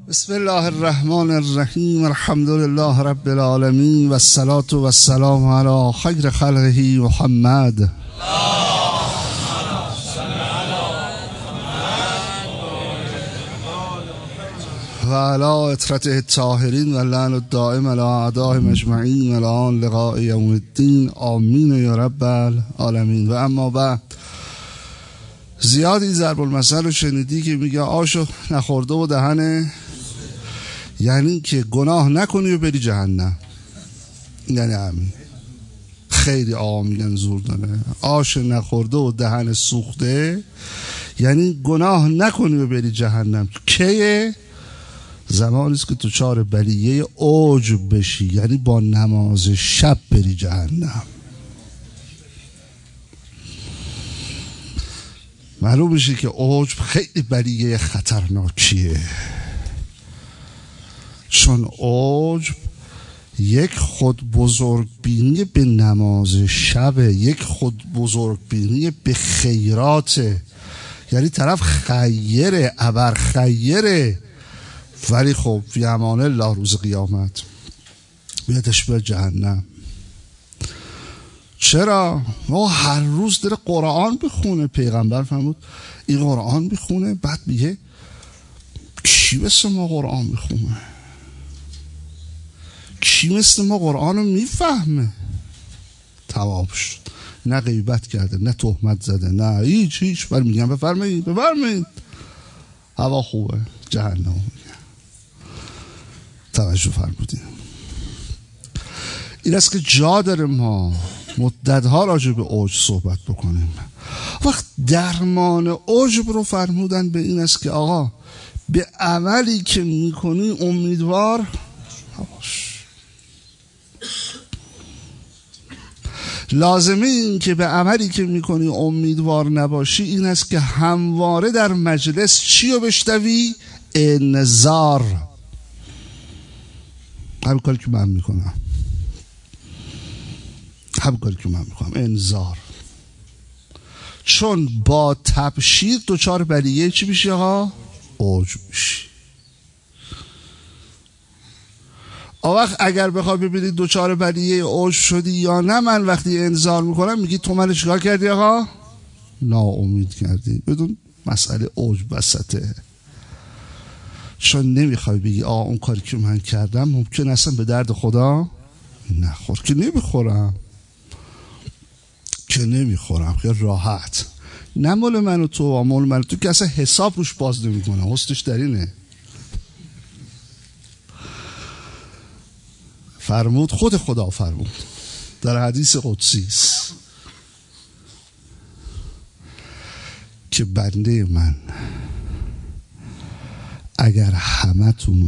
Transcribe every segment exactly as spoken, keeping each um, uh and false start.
بسم الله الرحمن الرحیم. الحمد لله رب العالمین و الصلاة و السلام علی خیر خلقه محمد و علی اطرته الطاهرین و لعن الدائم علی اعدائهم اجمعین و آن لقاء یوم الدین. آمین یا رب العالمین. و اما بعد، زیادی ضرب المثل رو شنیدی که میگه آشو نخورده و دهنه، یعنی که گناه نکنی و بری جهنم. یعنی همین. خیلی آقا میگن زور داره. آش نخورده و دهن سوخته یعنی گناه نکنی و بری جهنم. کیه؟ زمانی است که تو چار بلیه عجب بشی، یعنی با نماز شب بری جهنم. معلوم میشه که عجب خیلی بلیه خطرناکیه، چون عجب یک خود بزرگ بینی به نماز شب، یک خود بزرگ بینی به خیراته. یعنی طرف خیره، ابر خیره، ولی خب فی امان الله روز قیامت بیادش به جهنم. چرا؟ ما هر روز داره قرآن بخونه. پیغمبر فرمود این قرآن بخونه، بعد میگه کی مثل ما قرآن بخونه؟ کی مثل ما قرآن رو میفهمه؟ تمام شد. نه غیبت کرده، نه تهمت زده، نه هیچ هیچ. ولی میگم بفرمایید بفرمایید، هوا خوبه، جهنم میگه. توجه فرمودین. این است که جا داره ما مدتها راجع به عجب صحبت بکنیم. وقت درمان عجب رو فرمودن به این است که آقا به عملی که میکنی امیدوار باش. لازمه این که به عملی که میکنی امیدوار نباشی این است که همواره در مجلس چی رو بشنوی؟ انذار. همین کاری که من میکنم، همین کاری که من میکنم، انذار. چون با تبشیر دوچار بلیه چی میشی آقا؟ عجب میشی. وقت اگر بخوای ببینی دوچار بلیه عجب شدی یا نه، من وقتی انذار میکنم میگی تو من چیکار کردی آقا؟ ناامید کردی. بدون مسئله عجب وسطه، چون نمیخوای بگی آقا اون کاری که من کردم ممکن اصلا به درد خدا نخور. که نمیخورم که نمیخورم خیلی راحت. نه مال من و تو، مال من و تو که اصلا حساب روش باز نمی کنم. حسنش در اینه. فرمود، خود خدا فرمود در حدیث قدسی است که بنده من اگر همتونو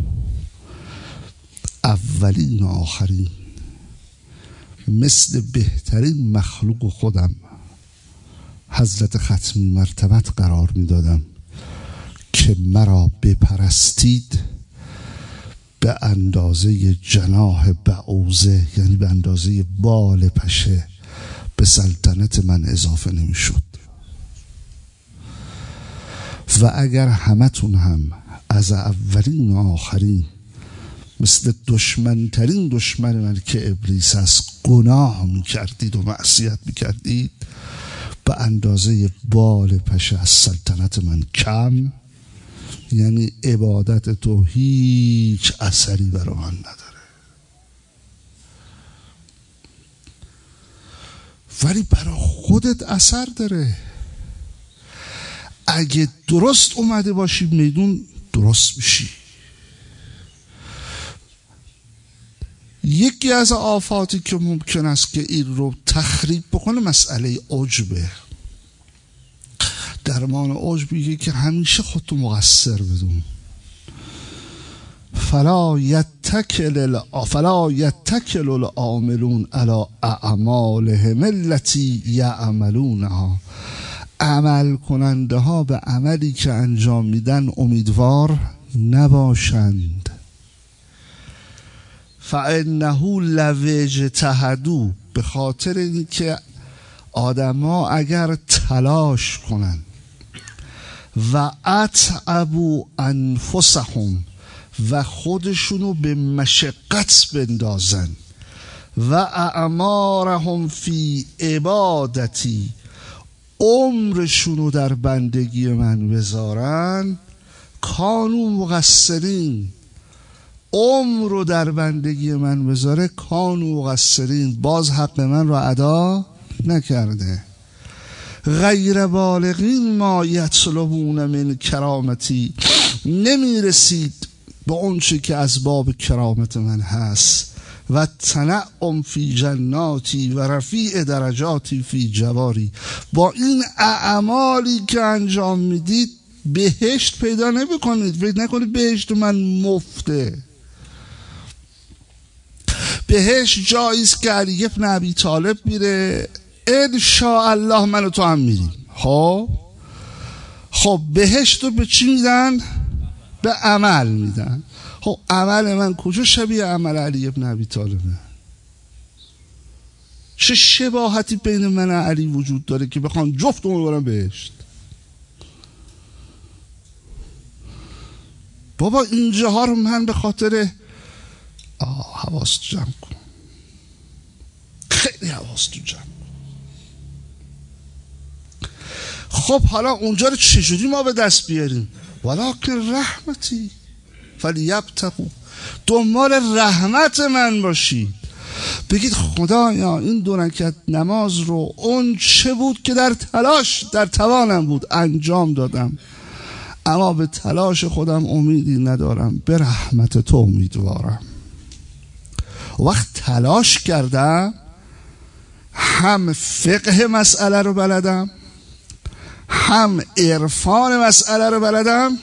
اولین و آخرین مثل بهترین مخلوق خودم حضرت ختمی مرتبت قرار میدادم که مرا بپرستید، به اندازه جناح بعوضه، یعنی به اندازه بال پشه، به سلطنت من اضافه نمی شد. و اگر همتون هم از اولین و آخرین مثل دشمنترین دشمن من که ابلیس است گناه می کردید و معصیت می کردید، به اندازه بال پشه از سلطنت من کم، یعنی عبادت تو هیچ اثری برای من نداره. ولی برای خودت اثر داره. اگه درست اومده باشی میدون، درست میشی. یکی از آفاتی که ممکن است که این رو تخریب بکنه مسئله عجبه. درمان عجب میگه که همیشه خودتو مقصر بدون. فلا یتکل فلا یتکل العاملون علی اعمالهم التي یعملونها. عمل کننده ها به عملی که انجام میدن امیدوار نباشند. فانه لو اجتهدوا، به خاطر اینکه آدم ها اگر تلاش کنن و اتعبوا انفسهم و خودشونو به مشقت بندازن و اعمارهم فی عبادتی عمرشونو در بندگی من بذارن کانو مقصرین عمر رو در بندگی من بذاره کانو مقصرین باز حق من رو ادا نکرده غیر بالغین ما یطلبون من کرامتی نمیرسید به اون چی که از باب کرامت من هست و تنعم فی جناتی و رفیع درجاتی فی جواری با این اعمالی که انجام میدید بهشت پیدا نمی کنید فکر نکنید بهشت من مفته بهشت جاییست که علی ابن ابی طالب میره ان شاء الله من و تو هم میریم خب خب بهشت رو به چی میدن؟ به عمل میدن خب عمل من کجا شبیه عمل علی ابن ابی طالبه؟ چه شباهتی بین من و علی وجود داره که بخوان جفتمون برن بهشت؟ بابا اینجاها رو من به خاطر آه حواس تو جمع کن خیلی حواس تو جمع کن خب حالا اونجا رو چجوری ما به دست بیاریم؟ ولکن رحمتی فلیبتغوا دنبال رحمت من باشید بگید خدایا این دو رکعت نماز رو اون چه بود که در تلاش در توانم بود انجام دادم اما به تلاش خودم امیدی ندارم به رحمت تو امیدوارم وقت تلاش کردم هم فقه مسئله رو بلدم هم عرفان مسئله رو بلدم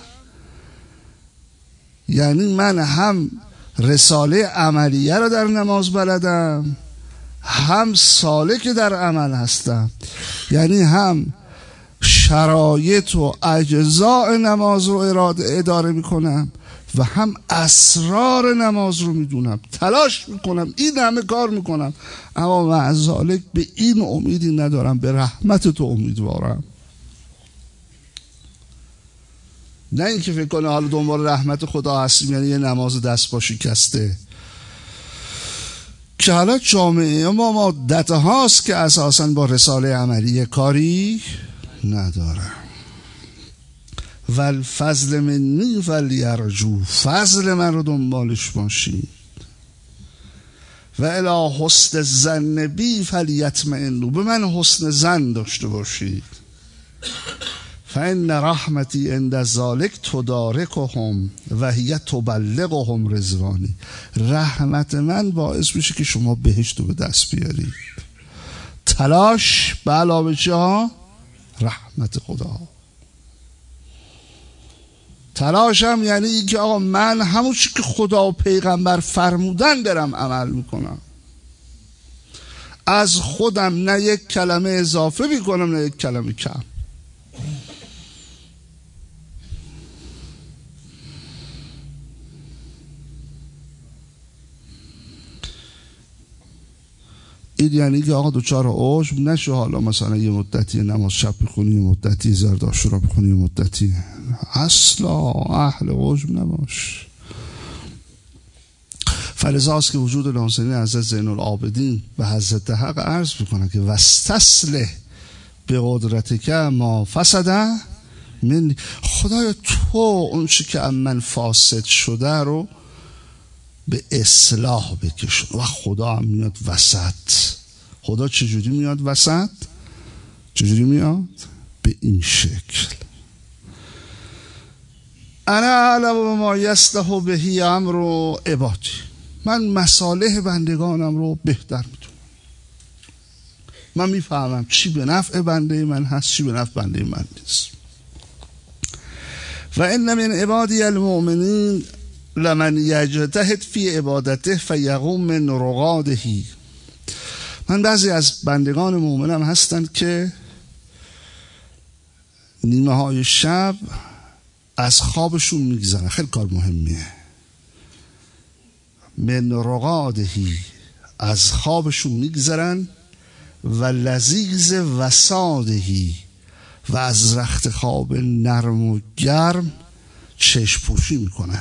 یعنی من هم رساله عملیه رو در نماز بلدم هم سالک در عمل هستم یعنی هم شرایط و اجزاء نماز رو اراده اداره میکنم و هم اسرار نماز رو میدونم تلاش میکنم این همه کار میکنم اما مع ذالک به این امیدی ندارم به رحمت تو امیدوارم نه اینکه فکر کنه حالا دنبال رحمت خدا هستیم یعنی یه نماز دست با شکسته که حالا جامعه ما مدت هاست که اساساً با رساله عملی کاری نداره والفضل منی فلیرجو فضل من رو دنبالش باشید و الی حسن الظن بی فلیطمئنوا به من حسن ظن داشته باشید فان رحمتی عند ذلک تدارکهم و هی تبلغهم رضوانی رحمت من باعث میشه که شما بهشت رو به دست بیارید تلاش به علاوه چه ها؟ رحمت خدا تلاشم یعنی این که آقا من همون چی که خدا و پیغمبر فرمودن دارم عمل میکنم از خودم نه یک کلمه اضافه میکنم نه یک کلمه کم این یعنی که آقا دوچار عجب نشو حالا مثلا یه مدتی نماز شب بخونی یه مدتی زرد عاشورا بخونی یه مدتی اصلا اهل عجب نباش فلذاست که وجود ناصرین حضرت زین العابدین به حضرت حق عرض میکنن که وستسلح به قدرت که ما فسده من خدایا تو اون چی که من فاسد شده رو به اصلاح بکشون و خدا هم میاد وسط خدا چجوری میاد وسط؟ چجوری میاد؟ به این شکل انا اعلم ما یصلح به امر عبادی من مصالح بندگانم رو بهتر میدونم من میفهمم چی به نفع بنده من هست چی به نفع بنده من نیست و ان من عبادی المؤمنین لمن یجتهد فی عبادته فیقوم من رقاده من بعضی از بندگان مؤمنم هستند که نیمه های شب از خوابشون میگذرن خیلی کار مهمیه من رقادهی از خوابشون میگذرن و لذیذ وسادهی و از رخت خواب نرم و گرم چشم پوشی میکنن.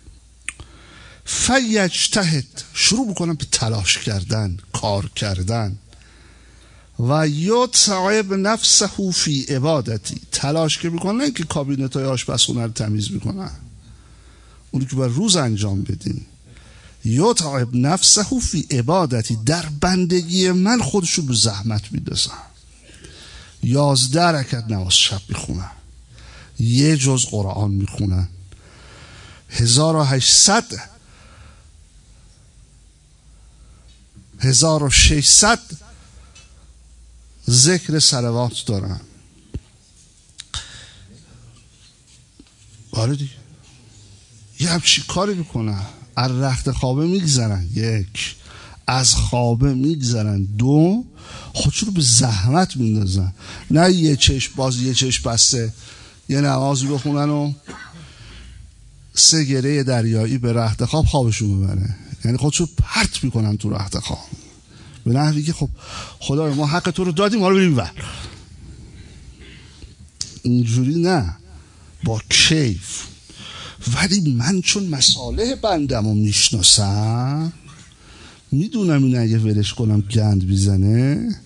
فیجتهد، شروع میکنن به تلاش کردن، کار کردن. و یتعب نفسه فی عبادتی، تلاش که میکنن که کابینت های آشپزخونه رو تمیز میکنن، اونی که بر روز انجام بدین. یتعب نفسه فی عبادتی، در بندگی من خودشو به زحمت میدازن. یازده رکعت نماز شب میخونن، یه جز قرآن میخونن، هزار و هشتصد هزار و ششصد ذکر صلوات دارن. آره دیگه، یه همچی کاری میکنن. از رخت خوابه میگذرن، یک، از خوابه میگذرن، دو، خودشون رو به زحمت میندازن. نه یه چشم باز یه چشم بسته یه نمازی بخونن و سه گره دریایی به رخت خواب خوابشون ببره، یعنی خودشون پرت میکنن تو رخت خواب به نحوی که خب خدای ما حق تو رو دادیم، ما رو بریم بر. اینجوری نه، با کیف. ولی من چون مصالح بندم رو میشناسم، میدونم این اگه ولش کنم گند بیزنه،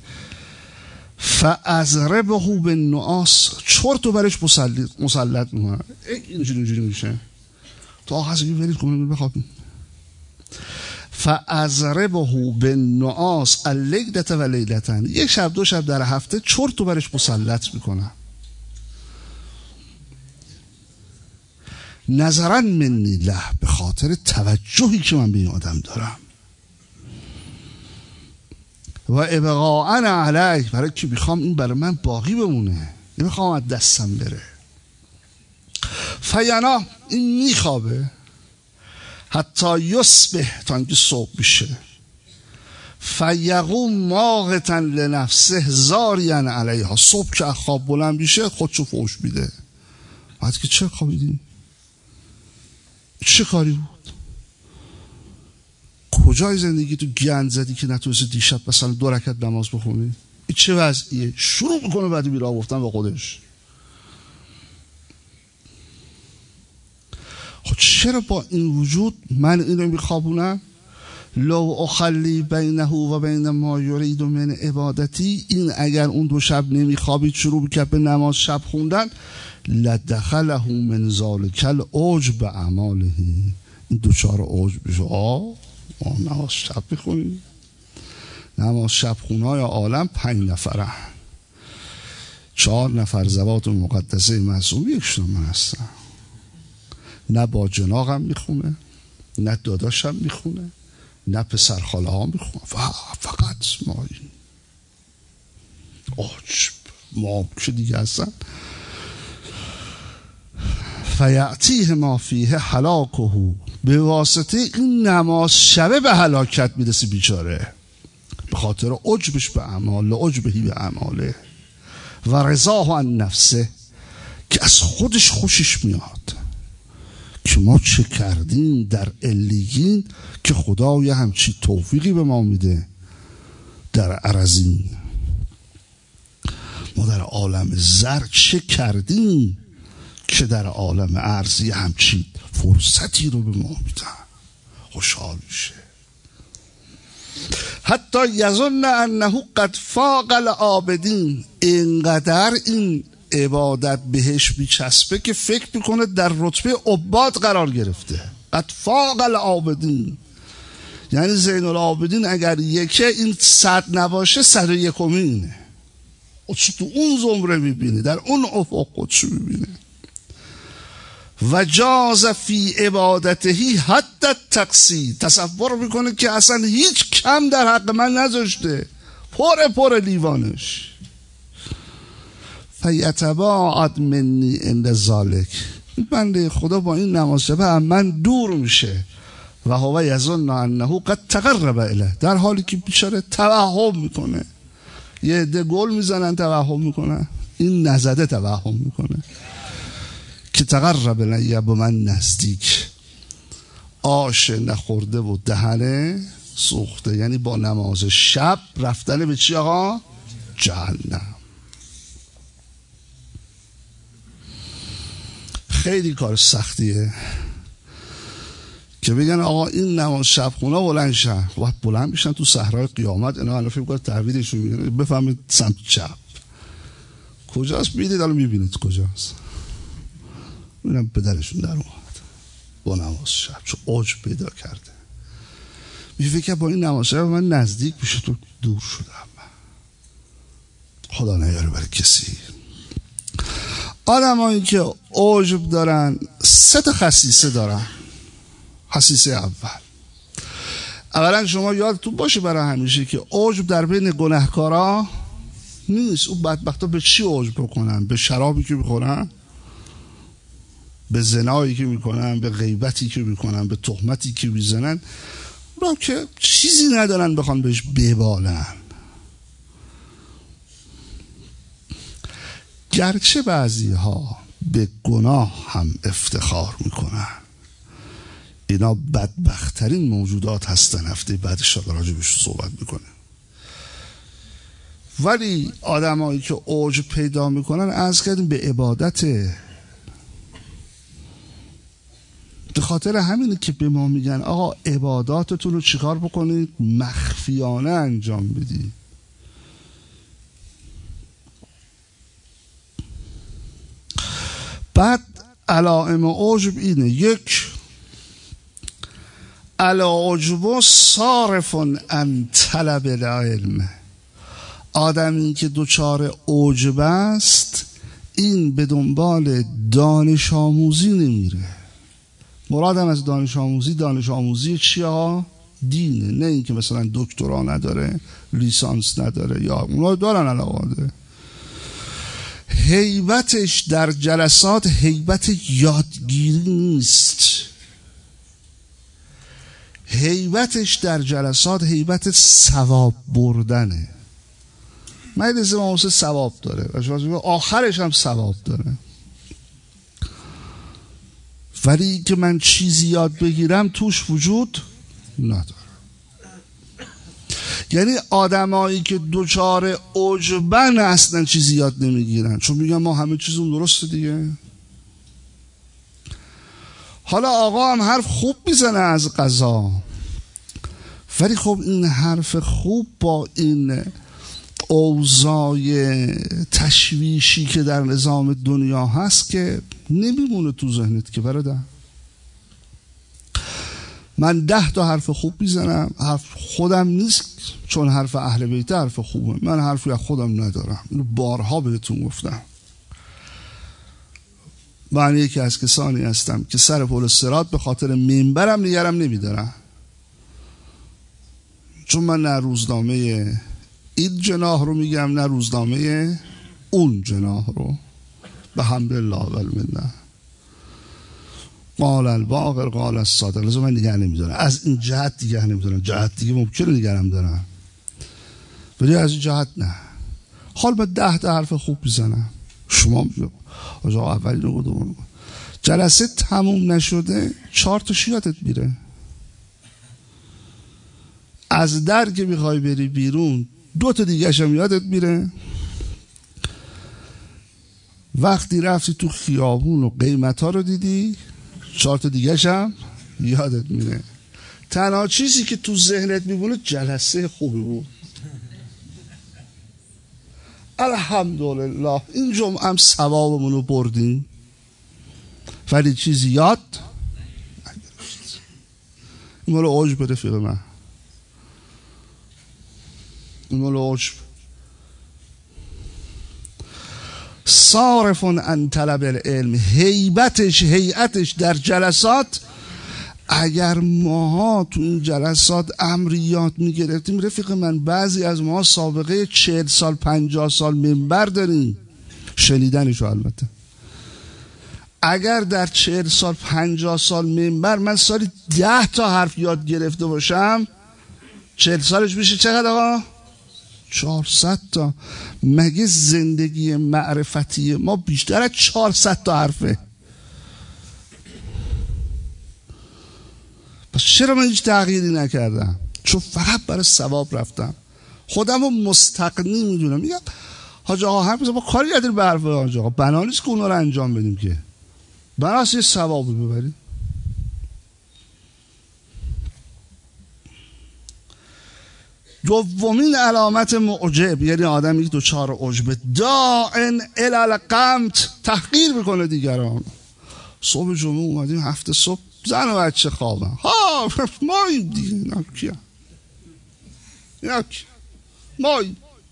فازربه بالنعاس، چرت و برش مسلط مسلط میکنم. اینجوری اینجوری میشه تا حاضری ولش کنم بخوابیم. فازربه بالنعاس الليلة و لیلتن، یک شب دو شب در هفته چرت و برش مسلط میکنم. نظرا منی له، به خاطر توجهی که من به این آدم دارم. و ابقاء علیه، برای که میخوام این برای من باقی بمونه، نمیخوام از دستم بره. فینا، این میخوابه حتی یصبح، تا اینکه صبح میشه. فیقوم ماقتا لنفسه زاریا علیها، صبح که خواب بلند میشه خودشو فوش میده. بعد که چه خوابیدی؟ چه کاری بود؟ کجای زندگی تو گند زدی که نتونستی دیشب مثلا دو رکعت نماز بخونی؟ این چه وضعیه؟ شروع میکنه بعد بیراه گفتن به خودش. خب چرا با این وجود من اینو میخوابونم؟ لو اخلی بینه و بین ما یرید من عبادتی، این اگر اون دو شب نمیخوابید شروع میکرد به نماز شب خوندن، لدخله من ذلک العجب اعماله، این دوچار عجب بشه. آه نماز شب میخونی؟ نماز شب خونای عالم پنج نفره، چهار نفر زوات مقدسه معصوم، یکشون من هستم. نه با جناغم میخونه، نه داداشم میخونه، نه پسر خاله ها میخونه، فقط ما این عجب ما که دیگه هستن. فیعتیه ما فیه هلاکهو، به واسطه این نماز شبه به هلاکت میرسی بیچاره، به خاطر عجبش به اعمال، عجبهی به اعماله. و رضاه عن نفسه، که از خودش خوشش میاد که ما چه کردیم در علیین که خدا یه همچی توفیقی به ما میده در ارزین. ما در عالم زر چه کردیم که در عالم ارض یه همچی فرصتی رو به ما میدن، خوشحال میشه. حتی یظن انه قد فاق العابدین، اینقدر این عبادت بهش میچسبه که فکر میکنه در رتبه عباد قرار گرفته. قد فاق العابدین، یعنی زین العابدین اگر یکه، این صد نباشه صد و یکمینه. تو اون زمره میبینه، در اون افق خودشو میبینه. و جاز فی عبادتهی حتی تقصیر، تصور میکنه که اصلا هیچ کم در حق من نذاشته، پر پر لیوانش. فیتباعد منی عند ذالک، بنده خدا با این نماز شبه هم من دور میشه. و هو یظن انه قد تقرب الیه، در حالی که بیچاره توهم میکنه. یه عده گل میزنن توهم میکنن، این نزده توهم میکنه که تقرب الیه، با من نزدیک. آش نخورده و دهنه سوخته، یعنی با نماز شب رفتن به چی آقا؟ جهنم. خیلی کار سختیه که بگن آقا این نماز شب خونه بلند شن، باید بلند بشن تو صحرای قیامت. اینا الان فکر کنم تحویلشون میگن بفهمید سمت چپ کجاست، میدید الان میبینید کجاست. اینم پدرشون در اومد با نماز شب چون اوج پیدا کرده. می فکر با این نماز شب من نزدیک بشه تو دور شدم. خدا نیاره برای کسی. آدم هایی که عجب دارن سه تا خصیصه دارن. خصیصه اول، اولا شما یادتون باشه برای همیشه که عجب در بین گناهکارا نیست. اون بدبختا به چی عجب بکنن؟ به شرابی که میخورن، به زنایی که میکنن، به غیبتی که میکنن، به تهمتی که میزنن، را که چیزی ندارن بخوان بهش ببالن. گرچه بعضی ها به گناه هم افتخار میکنن، اینا بدبختترین موجودات هستن. هفته بعد شاید راجبش صحبت میکنه. ولی آدم هایی که اوج پیدا میکنن از کردیم به عبادت. به خاطر همینه که به ما میگن آقا عباداتتون رو چیکار بکنید؟ مخفیانه انجام بدید. بعد علائم عجب اینه: یک، العجب صارف عن طلب العلم. آدمی که دچار عجب است این به دنبال دانش آموزی نمیره. مرادم از دانش آموزی دانش آموزی چیه؟ دینه، نه اینکه مثلا دکترا نداره، لیسانس نداره، یا اونا دارن علاقه داره. هیبتش در جلسات هیبت یادگیری نیست. هیبتش در جلسات هیبت ثواب بردنه. مجلس امام حسین ثواب داره، آخرش هم ثواب داره، ولی که من چیزی یاد بگیرم توش وجود نداره. یعنی آدمایی که دوچار عجبن اصلا چیزی یاد نمیگیرن، چون میگن ما همه چیزون درسته دیگه. حالا آقا هم حرف خوب میزنه از قضا، ولی خب این حرف خوب با این اوضاع تشویشی که در نظام دنیا هست که نمیمونه تو ذهنت که برادر. من ده تا حرف خوب میزنم، حرف خودم نیست، چون حرف اهل بیت حرف خوبه. من حرفی از خودم ندارم، اینو بارها بهتون گفتم. من یکی از کسانی هستم که سر پل صراط به خاطر منبرم نگرم نمیدارم، چون من نه روزنامه این جناح رو میگم نه روزنامه اون جناح رو. به حمدالله والمنه. قال الباقر قال الصادق. لازم من نگه نمیدارم از این جهت، دیگه نمیدارم جهت دیگه ممکنه نگرم دارم، ولی از این جهت نه. حال با ده تا حرف خوب بزنم، شما آجا اولی رو دوم جلسه تموم نشده چهار تا یادت میره. از در که میخوای بری بیرون دو تا دیگه هم یادت میره. وقتی رفتی تو خیابون و قیمت ها رو دیدی چهار تا دیگه هم یادت میره. تنها چیزی که تو ذهنت میمونه جلسه خوبی بود. الحمدلله این جمعه هم ثوابمون رو بردیم، ولی چیزی یاد این مال عجب رفیق من، این مال عجب. صارف عن طلب العلم. هیبتش هیئتش در جلسات، اگر ماها تو این جلسات امریات میگرفتیم رفیق من، بعضی از ما سابقه چهل سال پنجاه سال منبر داریم، شنیدنشو البته. اگر در چهل سال پنجاه سال منبر من سالی ده تا حرف یاد گرفته باشم، چهل سالش میشه چقدر آقا؟ چهارصد تا. مگه زندگی معرفتی ما بیشتر از چهارصد تا حرفه؟ پس چرا من هیچ تغییری نکردم؟ چون فقط برای ثواب رفتم. خودم رو مستقنی میدونم. میگم حاج آقا حرف ما کاری نداریم به حرف حاج آقا، بنا نیست که اونا رو انجام بدیم که. بناس یه ثوابی ببری. دومین علامت معجب، یعنی آدمی که دوچار عجب، داعن الی القمت، تحقیر میکنه دیگران. صبح جمعه اومدیم هفته صبح زن و بچه خوابن، ها ما این دیگه اینا کیا اینا کیا ما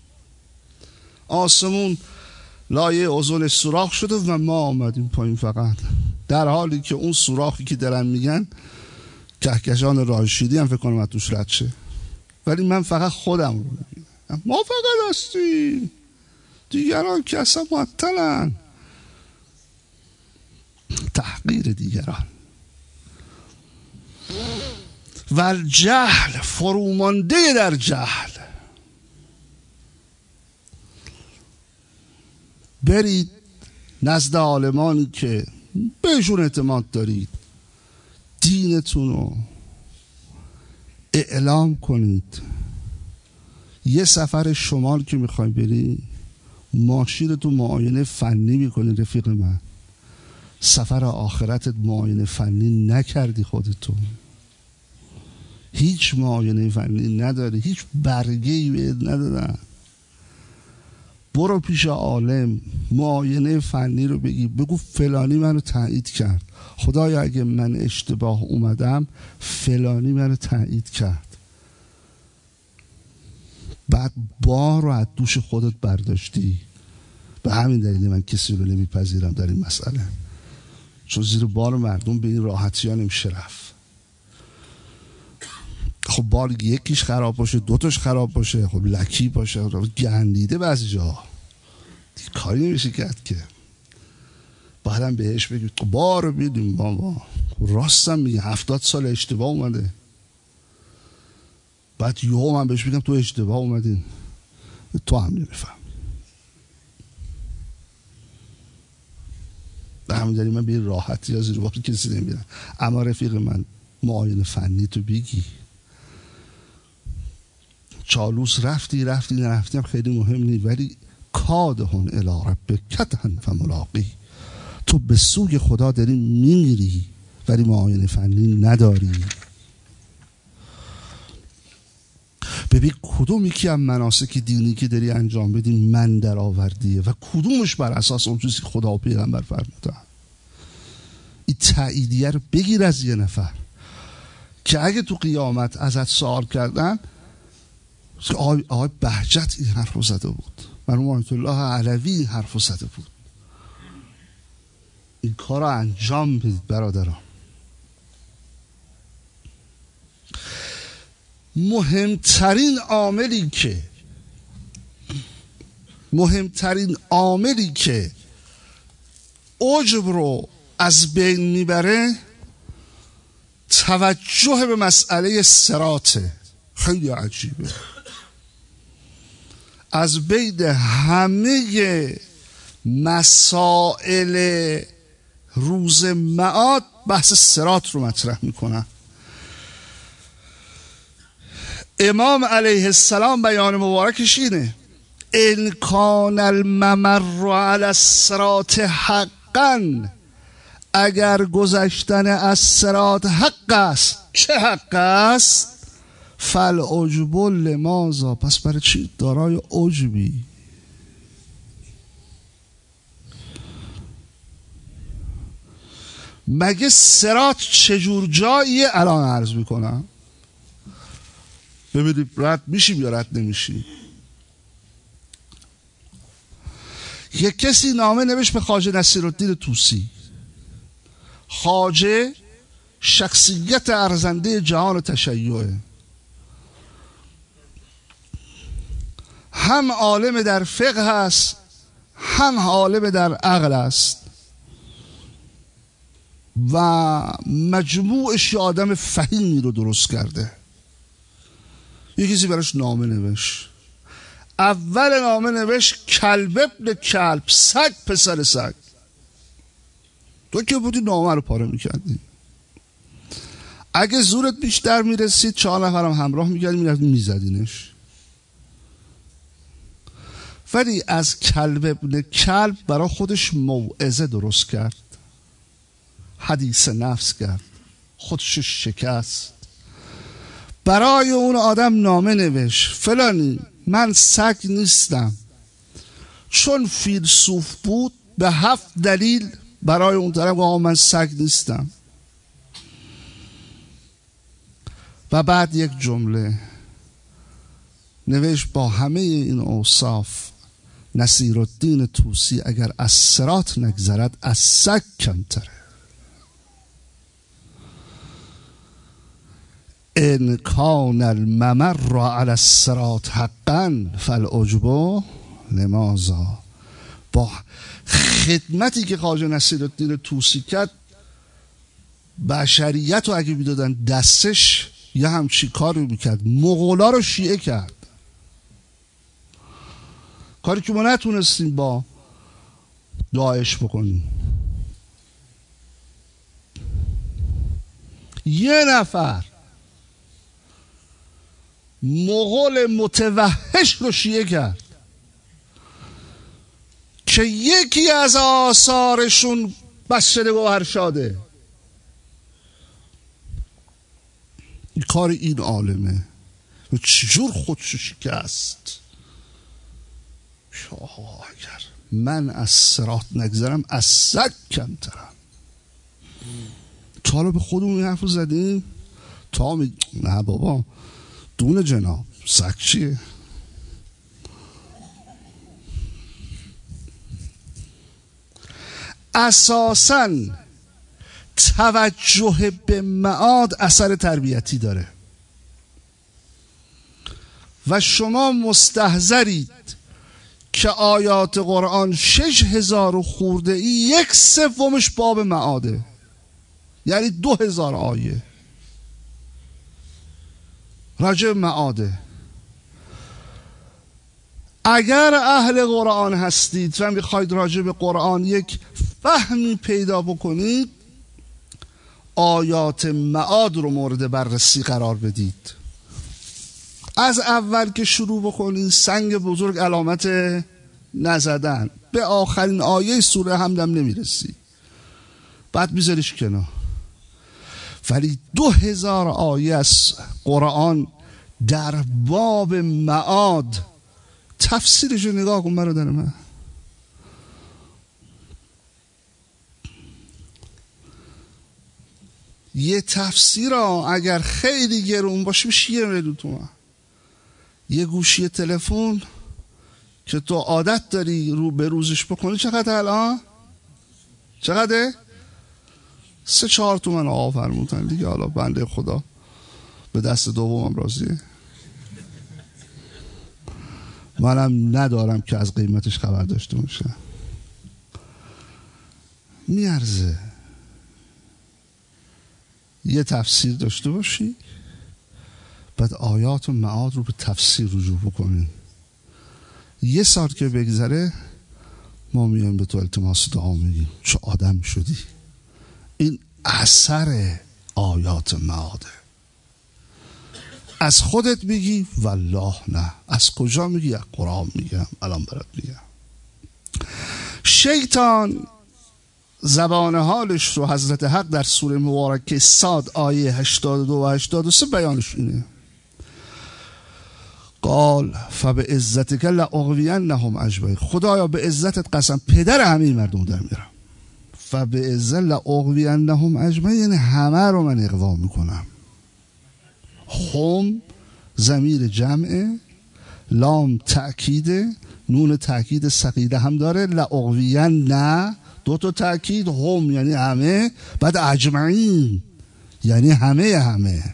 آسمون لایه اوزون سوراخ شده و ما آمدیم پایین، فقط در حالی که اون سوراخی که دارن میگن کهکشان راشدی هم فکر کنم از توش رد شه، ولی من فقط خودم رو میبینم. ما فقط هستیم، دیگران که اصلا معطلن. تحقیر دیگران. و الجهل، فرومانده در جهل. برید نزد عالمانی که بهشون اعتماد دارید، دینتون رو اعلام کنید. یه سفر شمال که میخوای بری، ماشینتو معاینه فنی میکنی رفیق من. سفر آخرتت معاینه فنی نکردی خودتو، هیچ معاینه فنی نداری، هیچ برگه‌ای بهت ندادن. برو پیش عالم، معاینه فنی رو بگی، بگو فلانی منو تایید کرد، خدایا اگه من اشتباه اومدم فلانی منو تایید کرد. بعد بار رو از دوش خودت برداشتی. به همین دلیل من کسی رو نمیپذیرم در این مسئله، چون زیر بار مردم به این راحتی ها نمیشه رفت. خب بار یکیش خراب باشه، دوتاش خراب باشه، خب لکی باشه، گندیده بعضی جا دیگه کاری نمیشه کرد که. بعدم بهش بگید بار رو بیدیم بابا، راستم میگه هفتاد سال اشتباه اومده. بعد یهو من بهش بگم تو اشتباه اومدین، تو هم نمیفهم. به همین دلیل من به این راحتی یا زیر بار کسی نمیرم. اما رفیق من معاینه فنی تو بگی. چالوس رفتی رفتی نرفتی هم خیلی مهم نیست، ولی کادهن الی ربک کدحا فملاقیه. تو به سوی خدا داری میمیری ولی معاینه فنی نداری. ببین کدوم یکی از مناسک دینی که داری انجام بدی من در آوردیه و کدومش بر اساس اون چیزی که خدا و پیغمبر فرمودن. این تاییدیه رو بگیر از یه نفر که اگه تو قیامت ازت سوال کردن، آقای, آقای بهجت این حرف رو زده بود، مرحوم آیت الله علوی این حرف رو زده بود. این کار رو انجام بدید برادران. مهمترین عاملی که مهمترین عاملی که عجب رو از بین میبره توجه به مسئله صراطه. خیلی عجیبه. از بین همه مسائل روز معاد بحث صراط رو مطرح میکنن. امام علیه السلام بیان مبارکش اینه: ان کان الممر علی الصراط حقا، اگر گذشتن از صراط حق است. چه حق است؟ فالعجب لماذا، پس برای چی دارای عجبی؟ مگه صراط چجور جاییه؟ الان عرض میکنم ببینید رد میشیم یا رد نمیشیم. یک کسی نامه نوشت به خواجه نصیرالدین طوسی. خواجه شخصیت ارزنده جهان تشیعه، هم عالم در فقه است هم عالم در عقل است و مجموعش آدم فهیمی رو درست کرده. یه کسی براش نامه نوشت. اول نامه نوشت کلب ابن کلب، سگ پسر سگ. تو که بودی نامه رو پاره میکردی. اگه زورت بیشتر میرسید چهار نفرم همراه میکردی میرفتی میزدینش. ولی از کلب ابن کلب برای خودش موعظه درست کرد. حدیث نفس کرد، خودش شکست. برای اون آدم نامه نوشت فلانی من سگ نیستم. چون فیلسوف بود به هفت دلیل برای اون طرف آقا من سگ نیستم. و بعد یک جمله نوشت با همه این اوصاف نصیرالدین طوسی اگر از صراط نگذرد از سگ کمتره. ان کان الممر علی الصراط حقا فالعجب لماذا. با خدمتی که خواجه نصیرالدین طوسی کرد بشریت رو اگه میدادن دستش یه همچی کاری میکرد، مغولا رو شیعه کرد، کاری که ما نتونستیم با داعش بکنیم. یه نفر مغول متوحش رو شیعه کرد که یکی از آثارشون مسجد گوهرشاده. این کار این عالمه و چجور خودشو شکست. شاه اگر من از صراط نگذرم از سگ کمترم. تا حالا به خودمون این حرف رو زدیم؟ تا می... نه بابا دون جناب سگ چیه؟ اساساً توجه به معاد اثر تربیتی داره و شما مستحضرید که آیات قرآن شش هزار و خورده ای یک سومش باب معاده، یعنی دو هزار آیه راجع معاده. اگر اهل قرآن هستید و میخواید راجع به قرآن یک فهمی پیدا بکنید آیات معاد رو مورد بررسی قرار بدید. از اول که شروع بکنید سنگ بزرگ علامت نزدن به آخرین آیه سوره حمدم نمیرسی، بعد میذاریش کنار. ولی دو هزار آیه از قرآن در باب معاد، تفسیرش رو نگاه کن برادر من. یه تفسیر ها اگر خیلی گرون باشه میشه یه میلیون تومن. یه گوشی تلفن که تو عادت داری رو به روزش بکنی چقدر الان؟ چقدره؟ سه چهار تومن آقا فرمودن دیگه. حالا بنده خدا به دست دومم راضیه، منم ندارم که از قیمتش خبر داشته باشم. میارزه یه تفسیر داشته باشی، بعد آیات و معاد رو به تفسیر رجوع بکنی. یه سال که بگذره ما میایم به تو التماس دعا میگیم چه آدم شدی. این اثر آیات معاده. از خودت میگی والله نه. از کجا میگی؟ از قرآن میگم. الان برات میگم. شیطان زبان حالش رو حضرت حق در سوره مبارکه صاد آیه هشتاد و دو و هشتاد و سه بیانش اینه. قال فبعزتک لاغوینهم اجمعین. خدایا به عزتت قسم پدر همه مردم در میارم. فبعزت لاغوینهم اجمعین، یعنی همه رو من اغوا میکنم. هم ضمیر جمعه، لام تأکیده، نون تأکید ثقیله هم داره. لاغوین نه دو تا تأکید، هم یعنی همه، بعد اجمعین یعنی همه همه.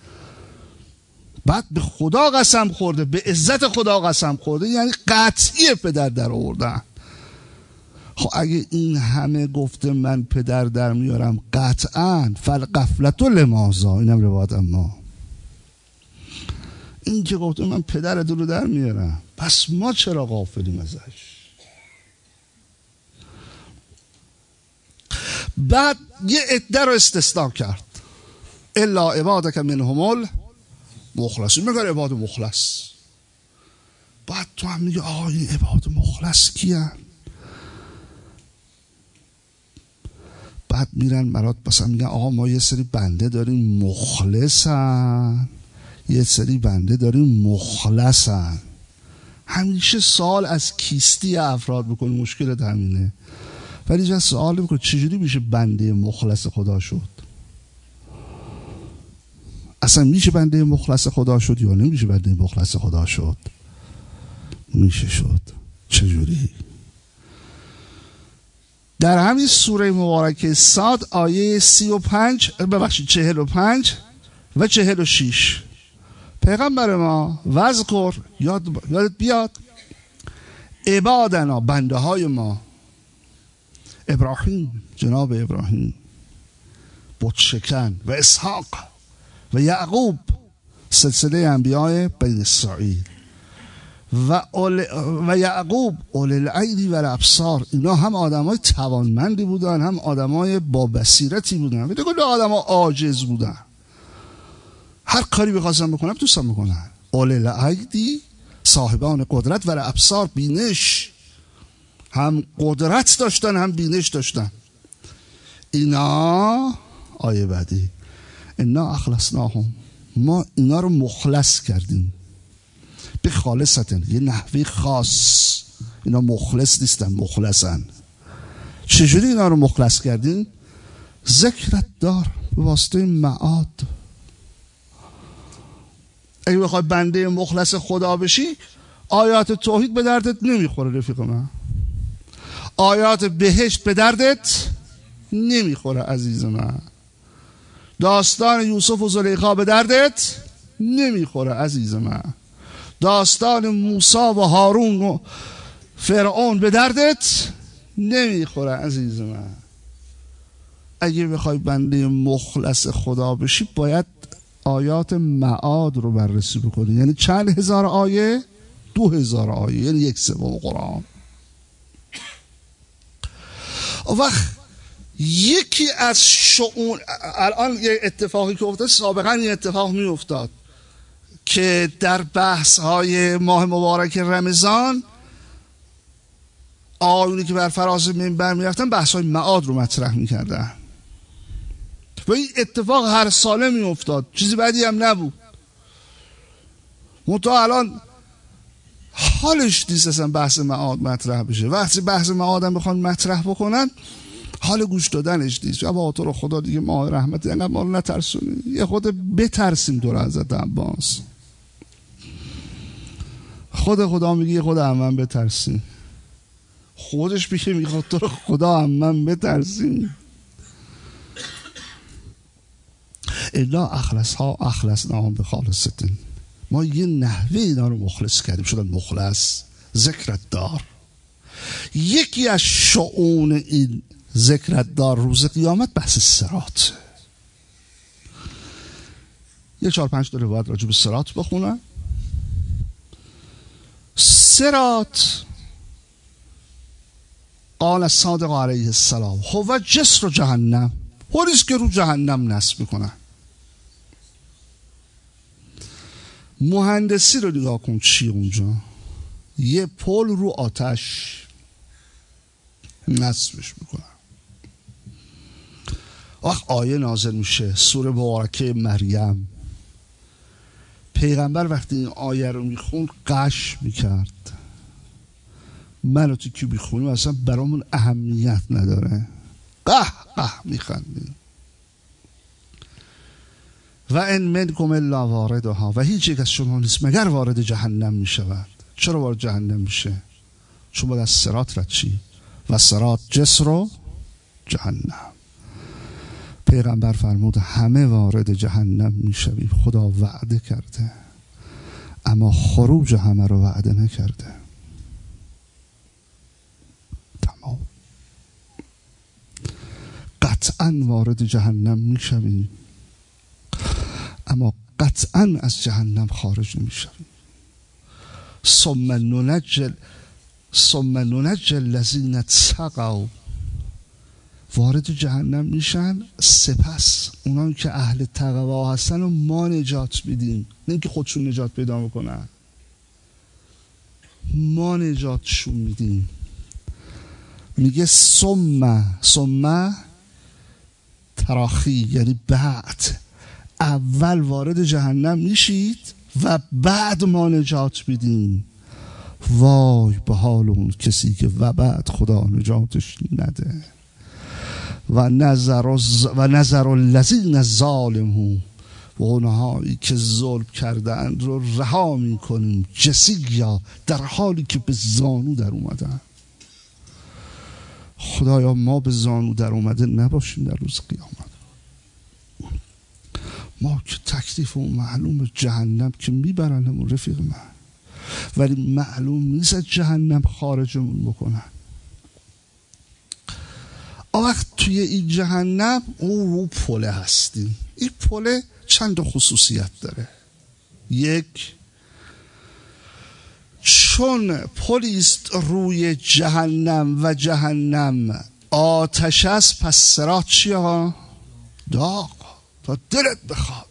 بعد به خدا قسم خورده، به عزت خدا قسم خورده، یعنی قطعی پدر در آوردن. خب اگه این همه گفته من پدر در میارم قطعا فالغفلة لماذا، اینم روایت اما این که گفته من پدر رو در میارم، پس ما چرا غافلیم ازش؟ بعد یه عده رو استثناء کرد، الا عبادک منهم المخلصین. میگه عباد مخلص. بعد تو هم میگه آقا این عباد مخلص کیان؟ بعد میرن برات مثلا میگن آقا ما یه سری بنده داریم مخلصن، یه سری بنده داریم مخلصن. همیشه سوال از کیستی افراد بکنی، مشکلت همینه. ولی جا سوال میکنه چجوری میشه بنده مخلص خدا شد؟ اصلا میشه بنده مخلص خدا شد یا نمیشه بنده مخلص خدا شد؟ میشه شد. چجوری؟ در همین سوره مبارکه صاد آیه سی و پنج ببخشید چهل و پنج و چهل و شیش پیغمبر ما وذکر یاد یادت بیاد عبادنا بنده های ما، ابراهیم جناب ابراهیم بت شکن و اسحاق و یعقوب سلسله انبیاء بنی اسرائیل و اول و یعقوب اول الایدی و الابصار، اینا هم آدمای توانمندی بودن هم آدمای با بصیرتی بودن، میگه کل آدما عاجز بودن، هر کاری بخواستن بکنن دوستان میکنن. اول الایدی صاحبان قدرت و الابصار بینش، هم قدرت داشتن هم بینش داشتن. اینا آیه بعدی انا اخلصناهم، ما اینا رو مخلص کردیم به خالصتن، یه نحوه خاص. اینا مخلص نیستن، مخلصن. چجوری اینا رو مخلص کردیم؟ ذکرت دار، به واسطه معاد. اگه بخوای بنده مخلص خدا بشی آیات توحید به دردت نمیخوره رفیق من، آیات بهشت به دردت نمیخوره عزیز من، داستان یوسف و زلیخا به دردت نمیخوره عزیز من، داستان موسی و هارون و فرعون به دردت نمیخوره عزیز من. اگه بخوای بنده مخلص خدا بشی باید آیات معاد رو بررسی بکنی. یعنی چند هزار آیه؟ دو هزار آیه، یعنی یک سوم قرآن. وقت یکی از شؤون، الان یه اتفاقی که افتاد، سابقا یه اتفاق می افتاد که در بحث های ماه مبارک رمضان آیونی که بر فراز منبر می رفتن بحث های معاد رو مطرح می کردن و این اتفاق هر ساله می افتاد، چیزی بدی هم نبود. منتها الان حالش نیست اصلا بحث معاد مطرح بشه. وقتی بحث معاد هم بخوان مطرح بکنن حال گوش دادنش نیست. یا تو رو خدا دیگه ماه رحمت اینقدر ما رو نترسونی، یه خود بترسیم دور حضرت عباس. خود خدا میگه خود هم بترسیم، خودش میگه میخواد تو رو خدا هم بترسیم. الا اخلص ها اخلص نام به خالصتن، ما یه نحوه اینا رو مخلص کردیم شدن مخلص. ذکرت دار یکی از شؤون این ذکرت دار روز قیامت بحث صراط. یه چهار پنج داره باید راجع به صراط بخونن. صراط قال صادق علیه السلام هو جسر جهنم، پلیس که رو جهنم نصب میکنن. مهندسی رو نگاه کن چی اونجا، یه پل رو آتش نصبش میکنن. وقت آیه نازل میشه سوره مبارکه مریم، پیغمبر وقتی این آیه رو میخوند قش میکرد. من و تو که میخونیم اصلا برامون اهمیت نداره، قه قه میخندیم. و ان منکم الا واردها، و هیچ یک از شما نیست مگر وارد جهنم میشود. چرا وارد جهنم میشه؟ چون باید از صراط رد شی و صراط جسر و جهنم. پیغمبر فرمود همه وارد جهنم میشویم، خدا وعده کرده اما خروج همه رو وعده نکرده. تمام قطعا وارد جهنم میشویم اما قطعا از جهنم خارج نمیشویم. ثم ننجل ثم ننجل الذین اتقوا، وارد جهنم میشن سپس اونایی که اهل تقوا هستن و ما نجات میدیم، نه اینکه خودشون نجات پیدا میکنن، ما نجاتشون میدیم. میگه ثم ثم تراخی یعنی بعد، اول وارد جهنم میشید و بعد ما نجات میدیم. وای به حال اون کسی که و بعد خدا نجاتش نده. و نظر و نظر الذین ظالمون، و اونهایی که ظلم کردن رو رها میکنیم جسیا، در حالی که به زانو در اومدن. خدایا ما به زانو در اومده نباشیم در روز قیامت. ما که تکلیف اون معلوم، جهنم که میبرنمون رفیق من، ولی معلوم نیست جهنم خارجمون بکنن. آن وقت توی این جهنم اون رو پله هستیم. این پله چند خصوصیت داره. یک، چون پلیست روی جهنم و جهنم آتش است، پس صراط چیه ها؟ داغ، تا دلت بخواد.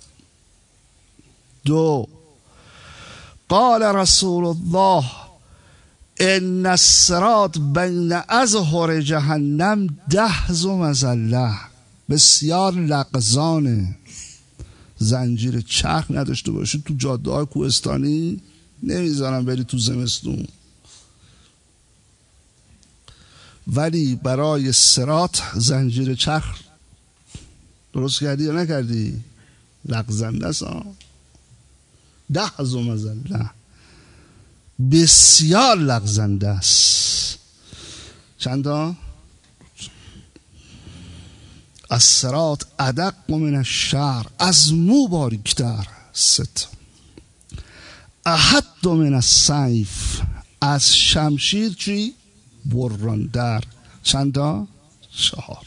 دو، قال رسول الله ان الصراط بین ازهر جهنم دهز و مزله، بسیار لغزانه. زنجیر چرخ نداشته باشید تو جاده های کوهستانی نمیذارم بری تو زمستون، ولی برای صراط زنجیر چرخ درست کردی یا نکردی؟ لغزنده است. دهز و مزله، بسیار لغزنده است. چندا؟ الصراط ادق من الشعر، از مو باریکتر. ست، احد من السیف، از شمشیر چی؟ براندر. چندا؟ چهار.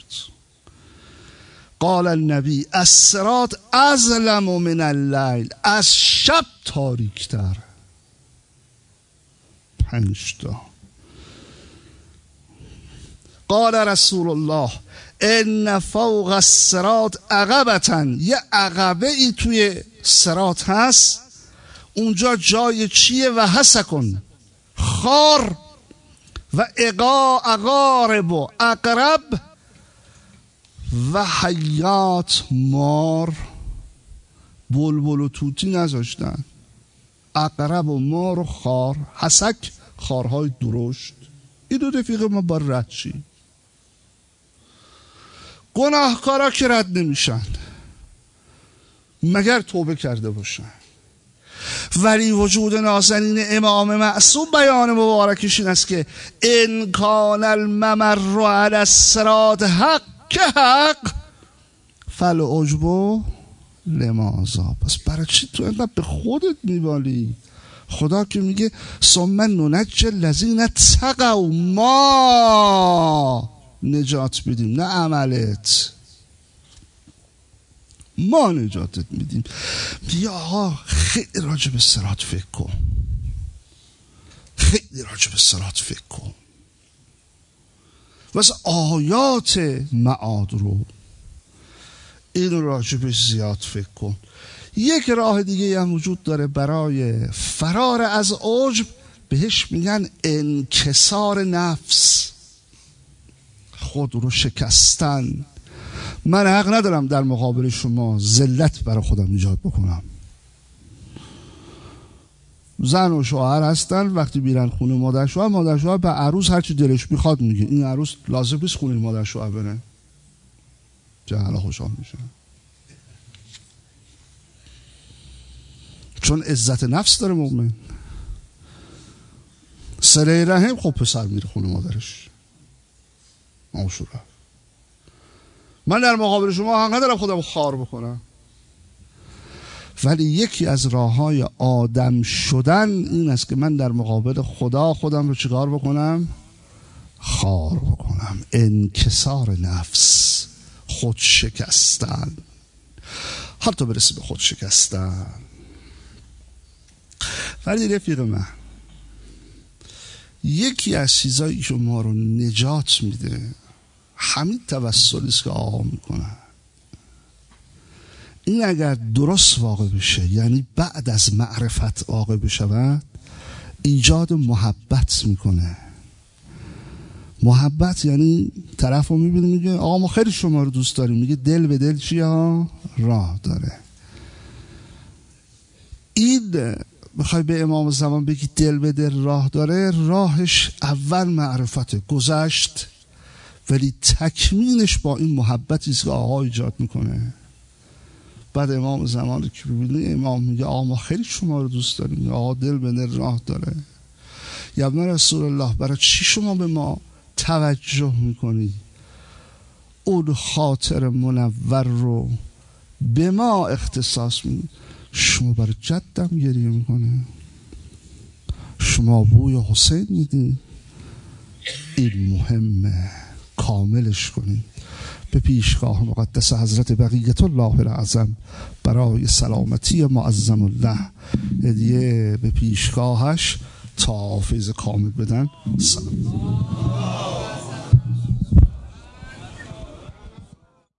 قال النبی الصراط اظلم من اللیل، از شب تاریکتر. پنج تا. قال رسول الله ان فوق الصراط عقبة، یه عقبه ای توی صراط هست، اونجا جای چیه؟ و حسکن، خار، و اقا اقارب و اقرب و حیات، مار. بلبل و توتی نذاشتن، اقرب و مار و خار. حسک خارهای درشت. این دو رفیق ما با رد چی؟ گناهکارا که رد نمیشن مگر توبه کرده باشن. ولی وجود نازنین امام معصوم بیان مبارکش این است که ان کان الممر علی الصراط حق که حق فالعجب لماذا. پس برای چی تو اینقدر به خودت میبالی؟ خدا که میگه ثم ننجی الذین اتقوا، ما نجات میدیم، نه عملت، ما نجاتت میدیم. بیا آقا خیلی راجع به صراط فکر کن، خیلی راجع به صراط فکر کن، واسه آیات معاد رو این راجع به زیاد فکر کن. یک راه دیگه هم وجود داره برای فرار از عجب، بهش میگن انکسار نفس، خود رو شکستن. من حق ندارم در مقابل شما ذلت برای خودم ایجاد بکنم. زن و شوهر هستن، وقتی میرن خونه مادر شوهر، مادر شوهر به عروس هرچی دلش میخواد میگه. این عروس لازم نیست خونه مادر شوهر بره، جهلا خوشحال میشه، چون عزت نفس داره مؤمن. صله رحم، خب پسر میره خونه مادرش، ماشوره. من در مقابل شما حق ندارم خودم خار بکنم، ولی یکی از راههای آدم شدن این است که من در مقابل خدا خودم رو چیکار بکنم؟ خار بکنم. انکسار نفس، خود شکستن، حتی برسی به خود شکستن. ولی رفیق من، یکی از چیزایی که ما رو نجات میده همین توسلی است که آقا میکنن. این اگر درست واقع بشه، یعنی بعد از معرفت واقع بشود، ایجاد محبت میکنه. محبت یعنی طرف رو میبینی میگه آقا ما خیلی شما رو دوست داریم، میگه دل به دل چیه ها؟ راه داره. این بخوای به امام زمان بگی دل به دل راه داره، راهش اول معرفت گذشت، ولی تکمیلش با این محبتی است که آقا ایجاد میکنه. بعد امام زمان رو که ببینی امام میگه آقا ما خیلی شما رو دوست داریم، آقا دل به دل راه داره. یا ابن رسول الله برای چی شما به ما توجه میکنی؟ اون خاطر منور رو به ما اختصاص میدی. شما برای جدم گریه میکنه، شما بوی حسین میدی. این مهمه، کاملش کنی. به پیشگاه مقدس حضرت بقیت الله العظم برای سلامتی معظم الله هدیه به پیشگاهش تا فیض کامل بدن. سلام.